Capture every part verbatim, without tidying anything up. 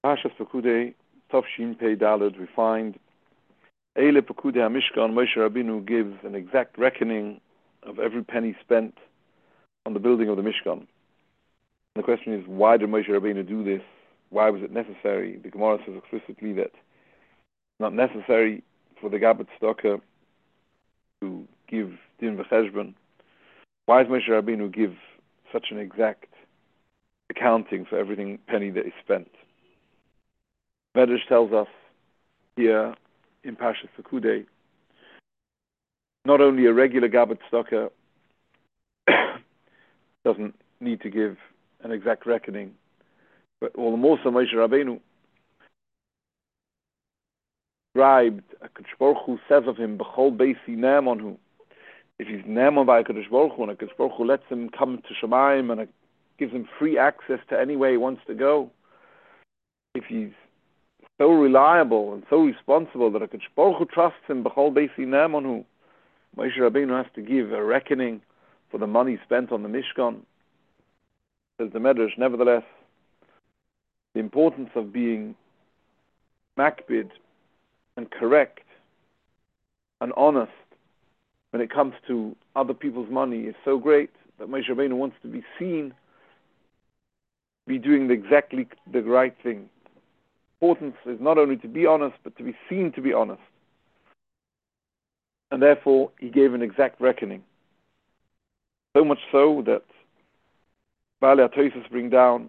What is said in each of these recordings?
Parshas Pekudei, Tavshin Pei Daled, we find Eile Pekudei HaMishkan, Moshe Rabbeinu gives an exact reckoning of every penny spent on the building of the Mishkan. And the question is, why did Moshe Rabbeinu do this? Why was it necessary? The Gemara says explicitly that it's not necessary for the Gabbard Stocker to give Din V'Cheshbon. Why does Moshe Rabbeinu give such an exact accounting for everything penny that is spent? Medrash tells us here in Parshas Pekudei, not only a regular Gabbard Stocker doesn't need to give an exact reckoning, but all the more so Moshe Rabbeinu described, HaKadosh Baruch Hu says of him, B'chol Beisi Ne'emonhu. If he's Ne'emon by HaKadosh Baruch Hu, and HaKadosh Baruch Hu lets him come to Shemayim and it gives him free access to any way he wants to go, if he's so reliable and so responsible that HaKadosh Baruch Hu trusts him, B'chol Beisi Ne'emonhu, Moshe Rabbeinu has to give a reckoning for the money spent on the Mishkan. Says the Medrash, nevertheless, the importance of being makbid and correct and honest when it comes to other people's money is so great that Moshe Rabbeinu wants to be seen be doing the exactly the right thing. Importance is not only to be honest, but to be seen to be honest. And therefore, he gave an exact reckoning. So much so that Baalei HaTosfos bring down,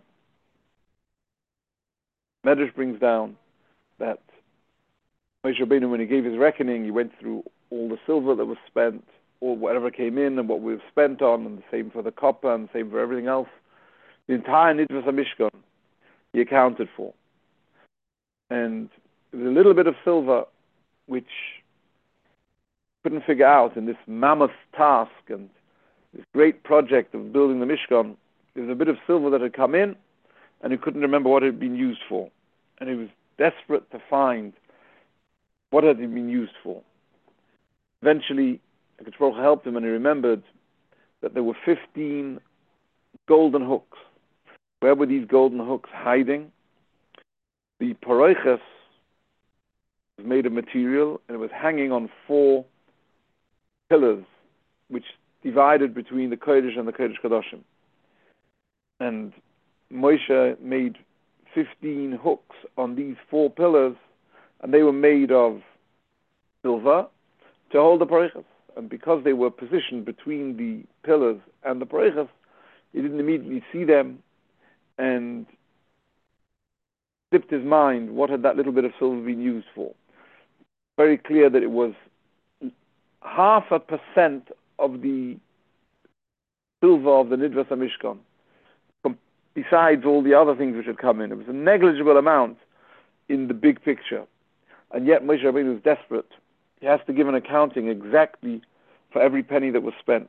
Medrash brings down, that Moshe Rabbeinu, when he gave his reckoning, he went through all the silver that was spent, or whatever came in, and what we have spent on, and the same for the copper, and the same for everything else. The entire Nidvas HaMishkan he accounted for. And there was a little bit of silver which couldn't figure out in this mammoth task and this great project of building the Mishkan. There was a bit of silver that had come in, and he couldn't remember what it had been used for. And he was desperate to find what had it been used for. Eventually, HaKadosh Baruch Hu helped him, and he remembered that there were fifteen golden hooks. Where were these golden hooks hiding? The paroiches was made of material, and it was hanging on four pillars, which divided between the Kodesh and the Kodesh Kadoshim. And Moshe made fifteen hooks on these four pillars, and they were made of silver to hold the paroiches. And because they were positioned between the pillars and the paroiches, he didn't immediately see them, and slipped his mind, what had that little bit of silver been used for? Very clear that it was half a percent of the silver of the Nidvas HaMishkan, besides all the other things which had come in. It was a negligible amount in the big picture. And yet Moshe Rabbeinu was desperate. He has to give an accounting exactly for every penny that was spent.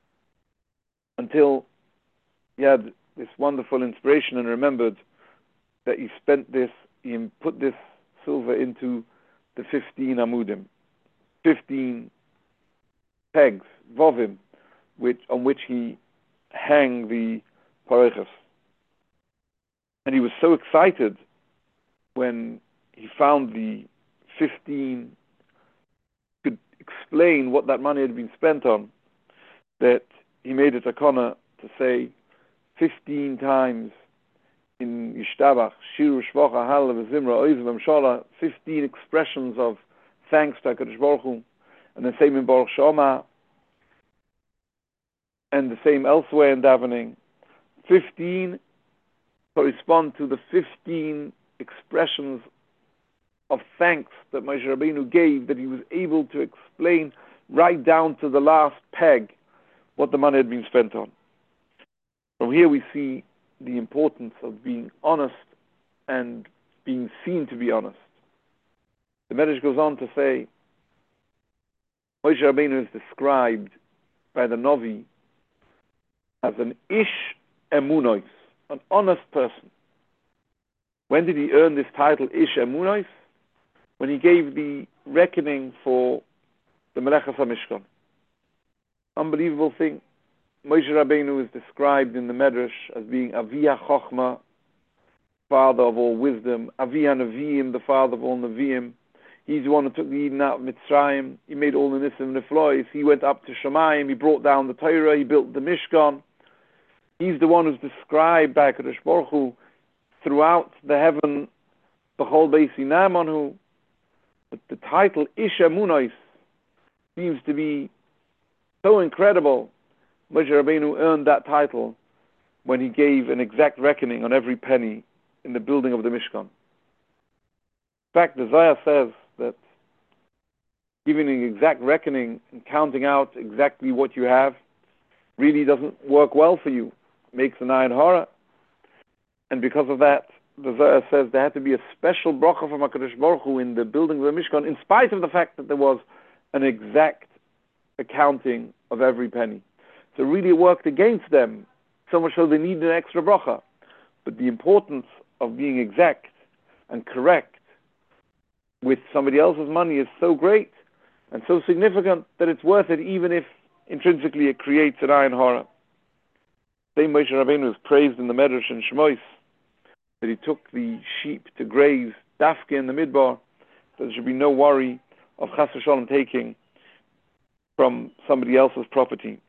Until he had this wonderful inspiration and remembered that he spent this, he put this silver into the fifteen amudim, fifteen pegs, vovim, which, on which he hang the paroiches. And he was so excited when he found the fifteen, could explain what that money had been spent on, that he made a takana to say fifteen times in Yishtabach, Shiru, Shvocha, Halal, Zimra, Oiz, V'Mshala, fifteen expressions of thanks to HaKadosh Baruch Hu, and the same in Baruch Shoma, and the same elsewhere in davening. fifteen correspond to the fifteen expressions of thanks that Moshe Rabbeinu gave, that he was able to explain right down to the last peg what the money had been spent on. From here we see the importance of being honest and being seen to be honest. The Medrash goes on to say, Moshe Rabbeinu is described by the Novi as an ish emunos, an honest person. When did he earn this title, ish emunos? When he gave the reckoning for the Melechas HaMishkan. Unbelievable thing. Moshe Rabbeinu is described in the Medrash as being Aviyah Chochma, father of all wisdom, Avi HaNeviim, the father of all Neviim. He's the one who took the Eden out of Mitzrayim. He made all the Nisim and Niflois. He went up to Shemayim. He brought down the Torah. He built the Mishkan. He's the one who's described by HaKadosh Baruch Hu throughout the heaven, B'chol Beis Yinamanhu. But the title Ish Emunos seems to be so incredible. Moshe Rabbeinu earned that title when he gave an exact reckoning on every penny in the building of the Mishkan. In fact, the Zohar says that giving an exact reckoning and counting out exactly what you have really doesn't work well for you. It makes an ayin hara. And because of that, the Zohar says there had to be a special bracha from HaKadosh Baruch Hu in the building of the Mishkan, in spite of the fact that there was an exact accounting of every penny. So really it worked against them, so much so they needed an extra bracha. But the importance of being exact and correct with somebody else's money is so great and so significant that it's worth it, even if intrinsically it creates an ayin hara. Same Moshe Rabbeinu is praised in the Medrash in Shmois that he took the sheep to graze dafke in the midbar, so there should be no worry of chas v'shalom taking from somebody else's property.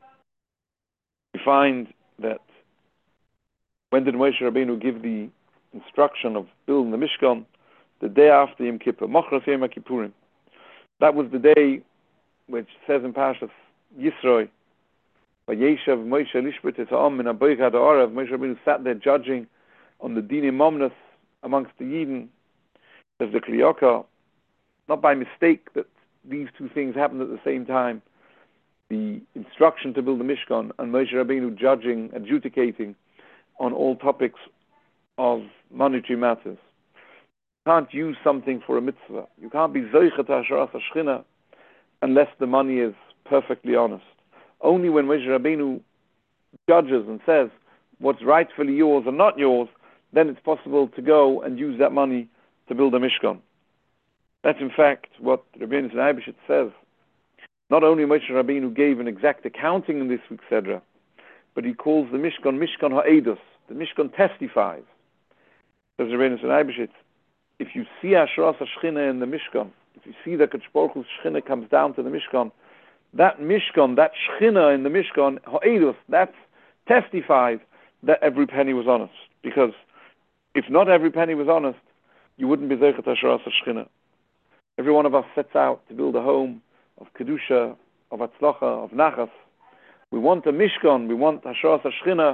We find that when did Moshe Rabbeinu give the instruction of building the Mishkan? The day after Yom Kippur, Mochras Yom Kippurim. That was the day which says in Parshas Yisro, Vayeshav Moshe lishpot et ha'am min haboich ad ha'arav. Moshe Rabbeinu sat there judging on the dinim momnus amongst the Yidden. Says the Kliyaka, not by mistake that these two things happened at the same time. The instruction to build the Mishkan and Moshe Rabbeinu judging, adjudicating on all topics of monetary matters. You can't use something for a mitzvah. You can't be zoichet ha'asharas ha'shchina unless the money is perfectly honest. Only when Moshe Rabbeinu judges and says what's rightfully yours and not yours, then it's possible to go and use that money to build a Mishkan. That's in fact what Rabbeinu Eibeshitz says. Not only Moshe Rabbeinu gave an exact accounting in this week's Sedra, but he calls the Mishkan Mishkan Ha'edus. The Mishkan testifies. Says Rabbeinu Eibeshitz, if you see Asheras HaShchina in the Mishkan, if you see that Kadosh Baruch Hu's Shchina comes down to the Mishkan, that Mishkan, that Shchina in the Mishkan, Ha'edus, that testifies that every penny was honest. Because if not every penny was honest, you wouldn't be Zeichet Asheras HaShchina. Every one of us sets out to build a home of Kedusha, of Atzlacha, of Nachas. We want a Mishkan, we want Asheras HaShchina.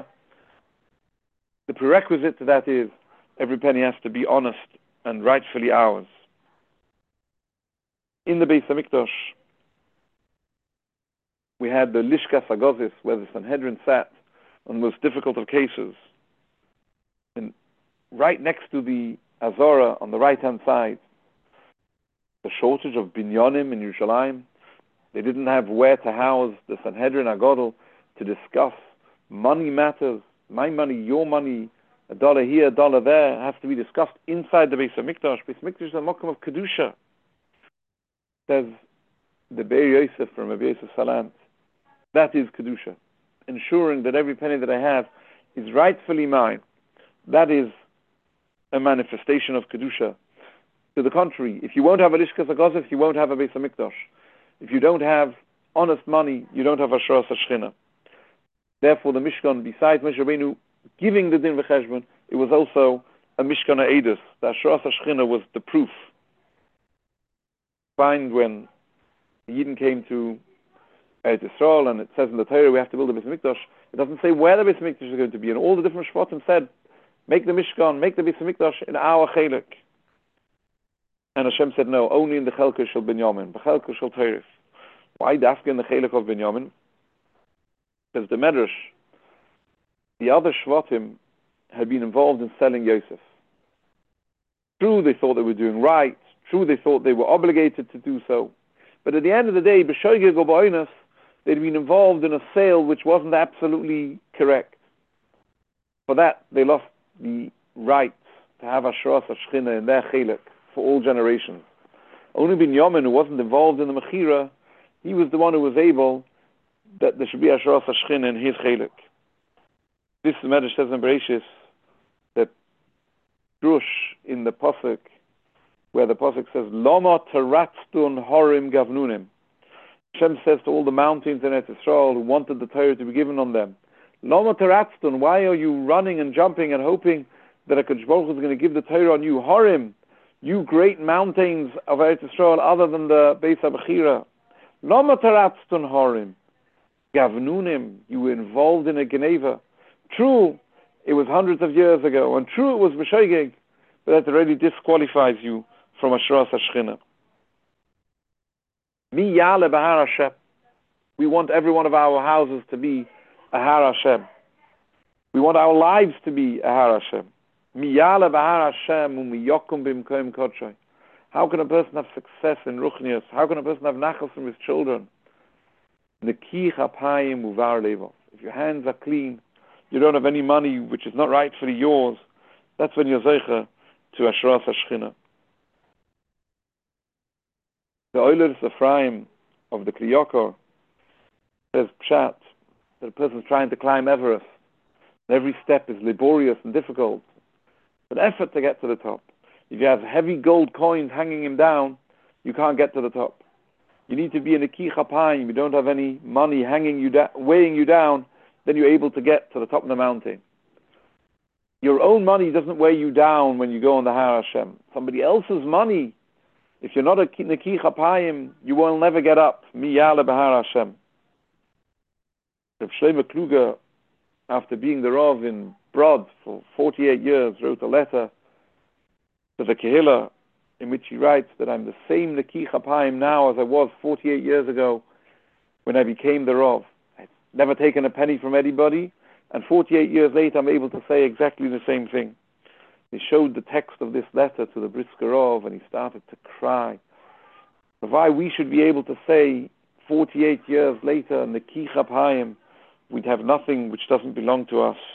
The prerequisite to that is every penny has to be honest and rightfully ours. In the Beis HaMikdash, we had the Lishkas HaGozis, where the Sanhedrin sat on the most difficult of cases. And right next to the Azora, on the right-hand side, the shortage of binyanim in Yerushalayim. They didn't have where to house the Sanhedrin HaGodel to discuss money matters. My money, your money, a dollar here, a dollar there, has to be discussed inside the Beis HaMikdash. Beis HaMikdash is a mokum of Kedusha. Says the Be'er Yosef from Rabbi Yosef Salant. That is Kedusha. Ensuring that every penny that I have is rightfully mine. That is a manifestation of Kedusha. To the contrary, if you won't have a Lishkas HaGozis, you won't have a Beis HaMikdash. If you don't have honest money, you don't have Asheras HaShchina. Therefore, the Mishkan, besides Moshe Rabbeinu giving the Din V'Cheshbon, it was also a Mishkan Ha'edus. The Asheras HaShchina was the proof. Find when the Yidden came to Eretz Yisrael, and it says in the Torah we have to build a Beis HaMikdash. It doesn't say where the Beis HaMikdash is going to be, and all the different Shvatim said, make the Mishkan, make the Beis HaMikdash in our Chelik. And Hashem said, no, only in the Chelka shel Binyamin, the Chelka shel Teirif. Why dafka in the Chelik of Binyamin? Says the Medrash, the other Shvatim had been involved in selling Yosef. True, they thought they were doing right. True, they thought they were obligated to do so. But at the end of the day, B'shoigeg or B'oinus, they'd been involved in a sale which wasn't absolutely correct. For that, they lost the right to have Asheras HaShchina in their Chelik for all generations. Only Binyamin, who wasn't involved in the Mechira, he was the one who was able that there should be Asheras HaShchina in his Chelik. This Medrash says in Bereshis that the Pasuk, where the Pasuk says, Lama taratztun horim gavnunim. Hashem says to all the mountains in Eretz Yisrael who wanted the Torah to be given on them, Lama taratztun, why are you running and jumping and hoping that a HaKadosh Baruch Hu is going to give the Torah on you? Horim, you great mountains of Eretz Yisrael other than the Beis HaBechira. Lama taratztun horim. Gavnunim, you were involved in a Geneva. True, it was hundreds of years ago, and true, it was B'Shoigeg, but that already disqualifies you from Ashras HaShechina. Mi Yale B'Har Hashem. We want every one of our houses to be a Har Hashem. We want our lives to be a Har Hashem. Mi Yale B'Har Hashem u'mi yokum b'mkoim kodshay. How can a person have success in Ruchnius? How can a person have nachas from his children? Nekich apayim uvar levov. If your hands are clean, you don't have any money which is not rightfully yours, that's when you're zeicha to Ashras HaShechina. The Oilers Ephraim of the Kli Yakar says pshat that a person is trying to climb Everest. And every step is laborious and difficult. It's an effort to get to the top. If you have heavy gold coins hanging him down, you can't get to the top. You need to be in a Nekich apayim. You don't have any money hanging you da- weighing you down, then you're able to get to the top of the mountain. Your own money doesn't weigh you down when you go on the Har Hashem. Somebody else's money, if you're not a Nekich apayim, you will never get up. Mi Yale B'Har Hashem. Rav Shlomo Kluger, after being the Rav in Brod for forty-eight years, wrote a letter to the Kehillah in which he writes that I'm the same Nekich apayim now as I was forty-eight years ago when I became the Rav. I've never taken a penny from anybody, and forty-eight years later I'm able to say exactly the same thing. He showed the text of this letter to the Brisker Rav, and he started to cry. Why we should be able to say forty-eight years later, Nekich apayim, we'd have nothing which doesn't belong to us.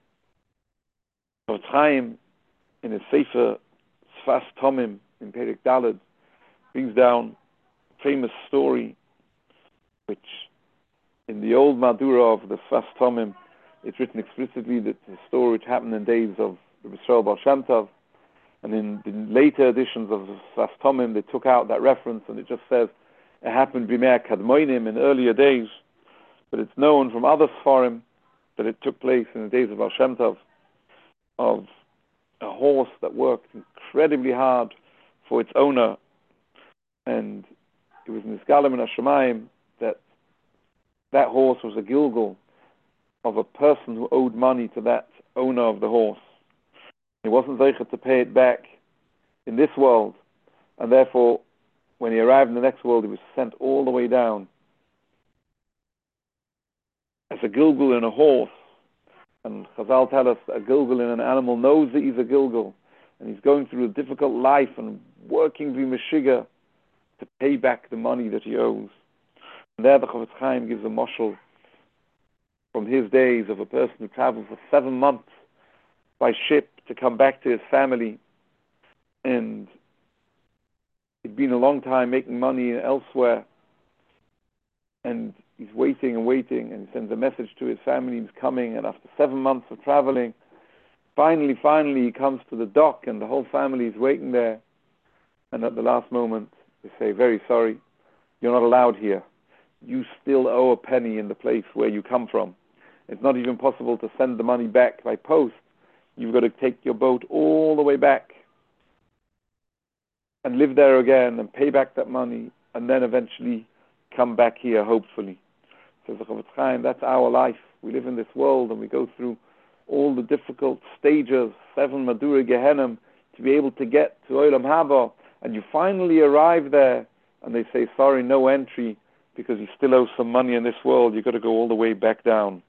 Chofetz Chaim, in his Sefer Sfas Tomim, in Perek Daled, brings down a famous story, which in the old Madura of the Sfas Tomim, it's written explicitly that the story which happened in days of the Yisrael Baal Shem Tov, and in the later editions of the Sfas Tomim, they took out that reference, and it just says it happened b'mei Kadmonim in earlier days, but it's known from other Sfarim that it took place in the days of Baal Shem Tov, of a horse that worked incredibly hard for its owner, and it was Nisgalim and Hashemayim that that horse was a gilgul of a person who owed money to that owner of the horse. He wasn't zeicher to pay it back in this world, and therefore when he arrived in the next world he was sent all the way down as a gilgul in a horse. And Chazal tell us a gilgul in an animal knows that he's a gilgul, and he's going through a difficult life and working b'mishiga to pay back the money that he owes. And there the Chofetz Chaim gives a moshel from his days of a person who traveled for seven months by ship to come back to his family, and he'd been a long time making money elsewhere, and he's waiting and waiting, and he sends a message to his family, he's coming, and after seven months of traveling, finally, finally, he comes to the dock, and the whole family is waiting there, and at the last moment, they say, very sorry, you're not allowed here. You still owe a penny in the place where you come from. It's not even possible to send the money back by post. You've got to take your boat all the way back and live there again and pay back that money, and then eventually come back here, hopefully. Says the Chofetz Chaim, that's our life. We live in this world and we go through all the difficult stages, seven Madura Gehenim, to be able to get to Olam Haba, and you finally arrive there and they say, sorry, no entry, because you still owe some money in this world, you've got to go all the way back down.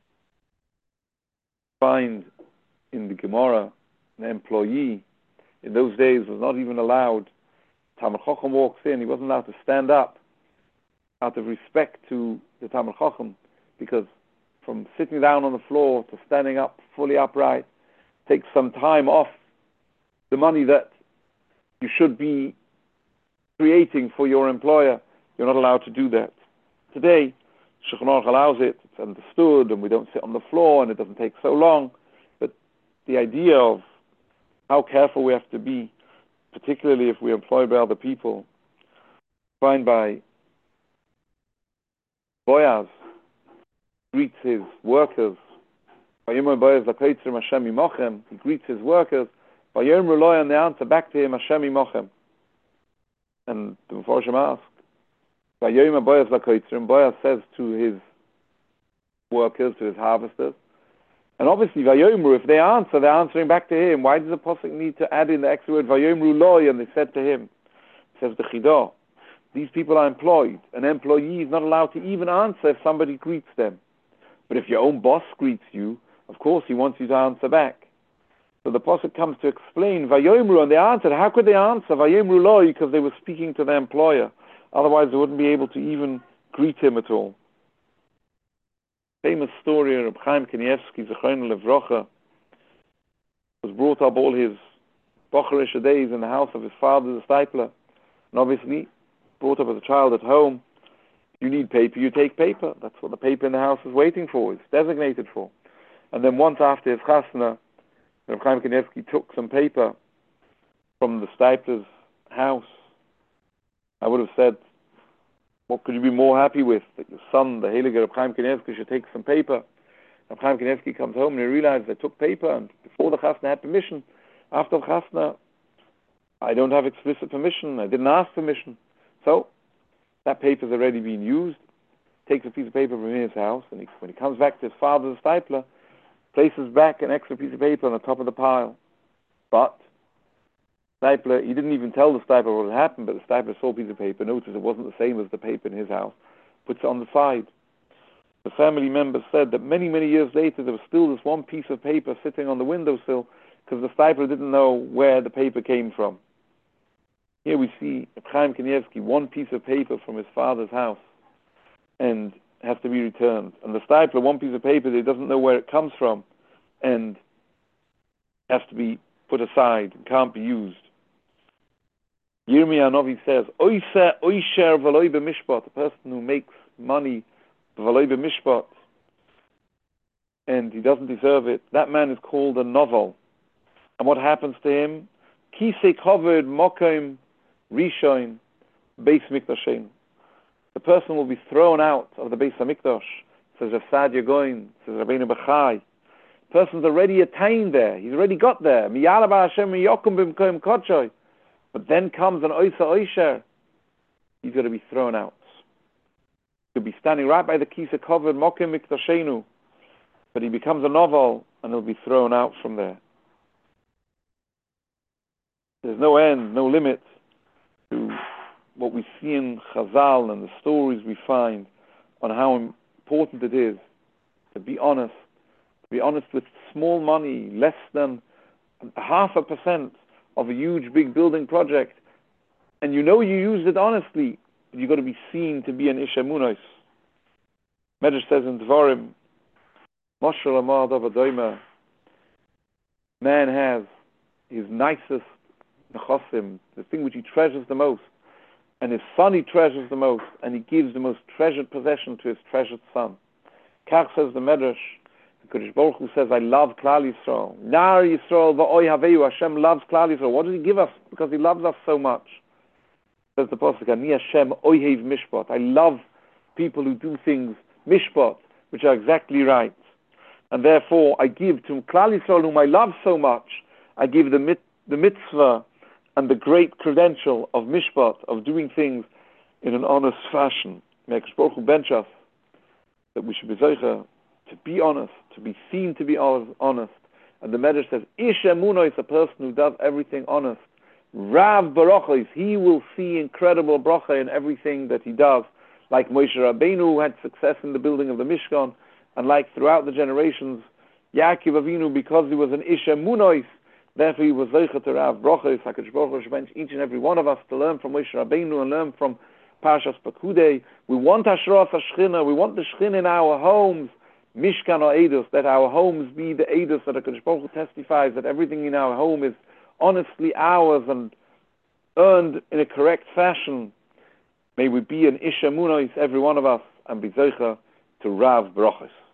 Find in the Gemara, an employee in those days was not even allowed. Talmid Chacham walks in, he wasn't allowed to stand up out of respect to the Talmid Chacham, because from sitting down on the floor to standing up fully upright takes some time off the money that you should be creating for your employer. You're not allowed to do that. Today, Shulchan Aruch allows it, it's understood, and we don't sit on the floor, and it doesn't take so long. But the idea of how careful we have to be, particularly if we're employed by other people. Find by Boaz greets his workers. He greets his workers. And they answer back to him, Hashem imochem. And the Mepharshim ask, Boaz says to his workers, to his harvesters, and obviously, Vayomru, if they answer, they're answering back to him. Why does the Pasuk need to add in the extra word, Vayomru loy, and they said to him? Says the Chidah, these people are employed. An employee is not allowed to even answer if somebody greets them. But if your own boss greets you, of course he wants you to answer back. So the Pasuk comes to explain, Vayomru, and they answered. How could they answer? Vayomru loy, because they were speaking to their employer. Otherwise they wouldn't be able to even greet him at all. Famous story of Chaim Kanievsky, Zechron Levrocha, was brought up all his Bocherish days in the house of his father, the Stipler. And obviously, brought up as a child at home, you need paper, you take paper. That's what the paper in the house is waiting for, it's designated for. And then once after his chasna, Rav Chaim Kanievsky took some paper from the Stipler's house. I would have said, what could you be more happy with? That your son, the Heilige Rav Chaim Kanievsky, should take some paper. Rav Chaim Kanievsky comes home and he realizes they took paper, and before the chasna had permission. After the chasna, I don't have explicit permission. I didn't ask permission. So, that paper's already been used. Takes a piece of paper from his house, and he, when he comes back to his father's Stipler, places back an extra piece of paper on the top of the pile. But Stipler, he didn't even tell the Stipler what had happened, but the Stipler saw a piece of paper, noticed it wasn't the same as the paper in his house, puts it on the side. The family members said that many, many years later, there was still this one piece of paper sitting on the windowsill, because the Stipler didn't know where the paper came from. Here we see Chaim Kanievsky, one piece of paper from his father's house, and has to be returned. And the Stipler, one piece of paper that he doesn't know where it comes from, and has to be put aside, can't be used. Yirmiyah Novi says, Oiseh oisher v'loi b'mishpat, a person who makes money v'loi b'mishpat, and he doesn't deserve it, that man is called a novel. And what happens to him? Kisei covered mokim rishoin beis mikdashen. The person will be thrown out of the Beis HaMikdash, says Rav Sadia Goin, says Rabbeinu Bechai. The person's already attained there, he's already got there. Miyala ba Hashem miyokum b'mkoim kodshoy. But then comes an Oisa Oisher, he's going to be thrown out. He'll be standing right by the Kisa covered Mokim Mikdashenu, but he becomes a novel and he'll be thrown out from there. There's no end, no limit to what we see in Chazal and the stories we find on how important it is to be honest, to be honest with small money, less than half a percent of a huge big building project, and you know you used it honestly, but you've got to be seen to be an Ish Emunos. Medrash says in Dvarim, Moshel Amar Davadoima, man has his nicest nechosim, the thing which he treasures the most, and his son he treasures the most, and he gives the most treasured possession to his treasured son. Kach says the Medrash, the Kodesh Baruch Hu says, I love Klal Yisrael. Nar Yisrael va'oi haveu, Hashem loves Klal Yisrael. What does he give us? Because he loves us so much. Says the Pasuk, Ani Hashem oihev mishpat. I love people who do things mishpat, which are exactly right. And therefore, I give to Klal Yisrael, whom I love so much, I give the, mit, the mitzvah and the great credential of mishpat, of doing things in an honest fashion. May Kodesh Baruch Hu bench us that we should be zeicher to be honest, to be seen to be honest. And the Medrash says, Ish Emuno is a person who does everything honest. Rav Barochos, he will see incredible bracha in everything that he does. Like Moshe Rabbeinu, who had success in the building of the Mishkan, and like throughout the generations, Yaakov Avinu, because he was an Ish Emuno, therefore he was zeicher to Rav Barochos. HaKadosh Baruch Hu should bench each and every one of us to learn from Moshe Rabbeinu and learn from Parshas Pekudei. We want Hashras HaShchina, we want the Shchina in our homes, Mishkan or Eidos, that our homes be the Eidos, that HaKadosh Baruch Hu testifies that everything in our home is honestly ours and earned in a correct fashion. May we be an Ish Emunos, every one of us, and be zeicher to Rav Barochos.